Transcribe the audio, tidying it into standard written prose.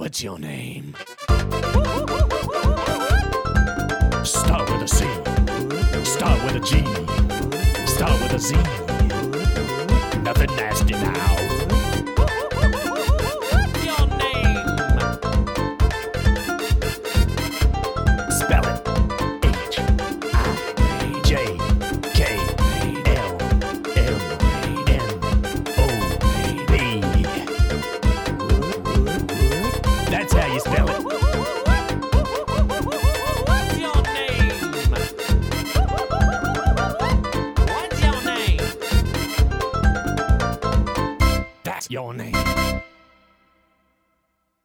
What's your name? Start with a C. Start with a G. Start with a Z. Nothing nasty now.